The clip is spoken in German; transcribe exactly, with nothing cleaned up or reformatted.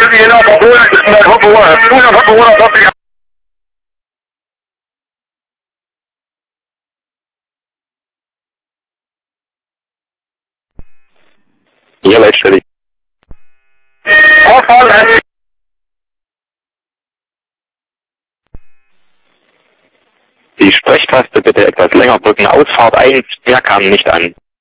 Ja, Leitstelle. Die Sprechtaste bitte etwas länger drücken. Ausfahrt eins, mehr kam nicht an.